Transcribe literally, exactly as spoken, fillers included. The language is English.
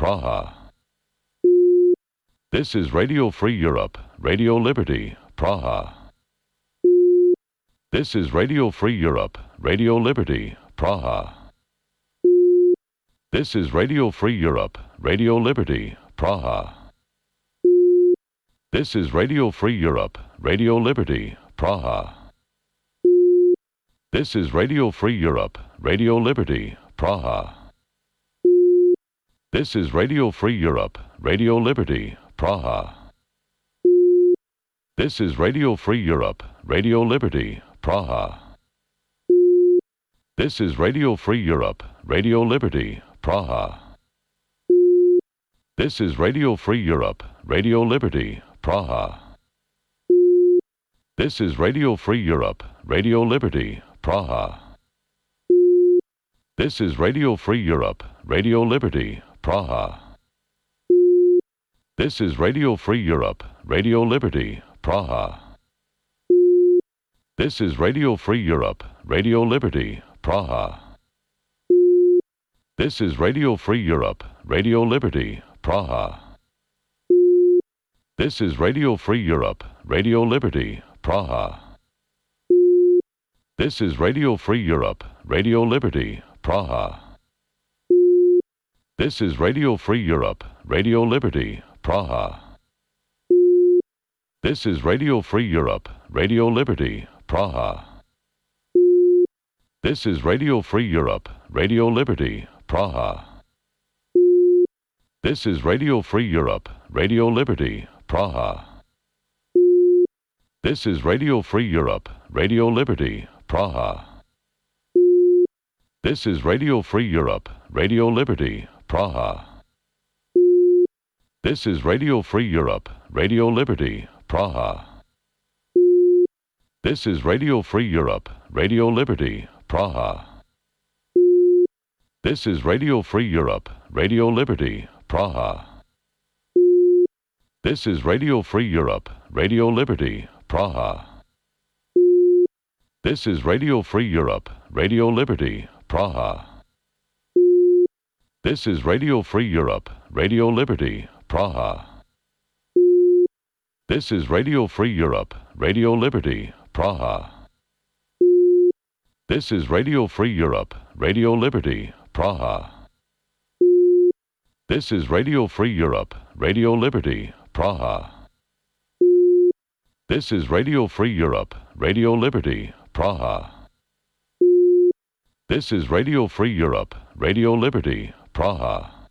Praha. This is Radio Free Europe, Radio Liberty, Praha. This is Radio Free Europe, Radio Liberty, Praha. This is Radio Free Europe, Radio Liberty, Praha. This is Radio Free Europe, Radio Liberty, Praha. This is Radio Free Europe, Radio Liberty, Praha. This is Radio Free Europe, Radio Liberty, Praha. This is Radio Free Europe, Radio Liberty, Praha. This is Radio Free Europe, Radio Liberty, Praha. This is Radio Free Europe, Radio Liberty, Praha. This is Radio Free Europe, Radio Liberty, Praha. This is Radio Free Europe, Radio Liberty, Praha. This is Radio Free Europe, Radio Liberty, Praha. This is Radio Free Europe, Radio Liberty, Praha. This is Radio Free Europe, Radio Liberty, Praha. This is Radio Free Europe, Radio Liberty, Praha. This is Radio Free Europe, Radio Liberty, Praha. This is Radio Free Europe, Radio Liberty, Praha. This is Radio Free Europe, Radio Liberty, Praha. This is Radio Free Europe, Radio Liberty, Praha. This is Radio Free Europe, Radio Liberty, Praha. This is Radio Free Europe, Radio Liberty, Praha. This is Radio Free Europe, Radio Liberty, Praha. This is Radio Free Europe, Radio Liberty, Praha. This is Radio Free Europe, Radio Liberty, Praha. This is Radio Free Europe, Radio Liberty, Praha. This is Radio Free Europe, Radio Liberty, Praha. This is Radio Free Europe, Radio Liberty, Praha. This is Radio Free Europe, Radio Liberty, Praha. This is Radio Free Europe, Radio Liberty, Praha. This is Radio Free Europe, Radio Liberty, Praha. This is Radio Free Europe, Radio Liberty, Praha. This is Radio Free Europe, Radio Liberty, Praha. This is Radio Free Europe, Radio Liberty, Praha.